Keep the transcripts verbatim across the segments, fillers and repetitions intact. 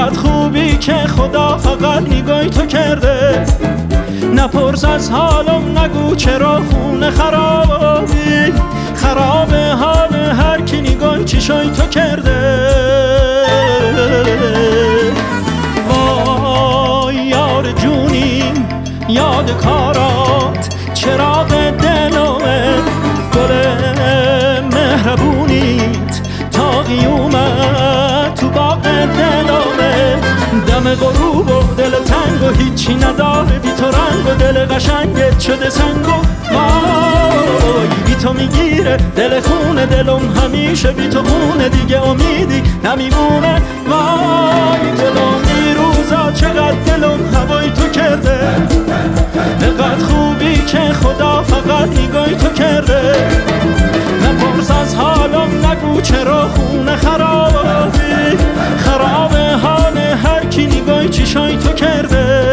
نقد خوبی که خدا فقط نگاهی تو کرده. نپرس از حالم، نگو چرا خونه خرابی، خراب حال هر کی نگاه چشای تو کرده. وای یار جونیم، یاد کارات، چراغ دلمه، گل مهربونیت تا قیومت تو باغ دلمه. دم غروب و دل تنگ و هیچی نداره بی تو رنگ و دل قشنگت شده سنگ و وای بی تو میگیره دل خونه دلم همیشه بی تو خونه دیگه امیدی نمیمونه. وای دلم این روزا چقدر دلم هوای تو کرده. نقد خوبی که خدا فقط نگاهی تو کرده. نپرس از حالم، نگو چرا خونه خرابی، خراب حال هر کی نگاهی چشای تو کرده.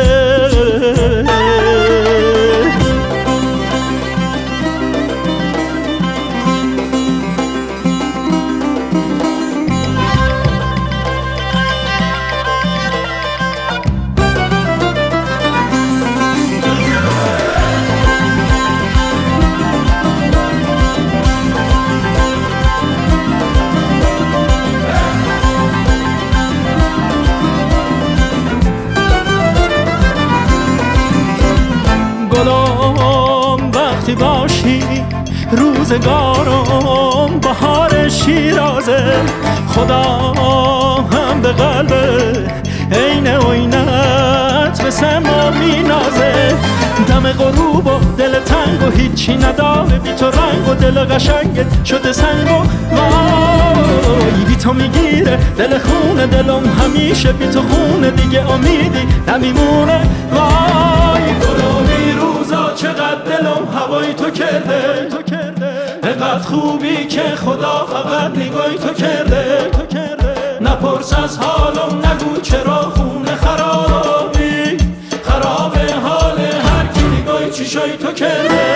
گلم وقتی باشی روزگارم بهار شیرازه. خدا هم به قلب عین عینت به سما مینازه. دم غروب و دل تنگ و هیچی نداره بی تو رنگ و دل قشنگت شده سنگ و وای بی تو میگیره دل خونه دلم همیشه بی تو خونه دیگه امیدی نمیمونه. وای گلومی روزا چقدر دلم هوای تو کرده. نقد خوبی که خدا فقط نگاهی تو کرده. نپرس از حالم، نگو چرا خونه خرابی، خراب حال هر کی نگاهی چشای تو کرده.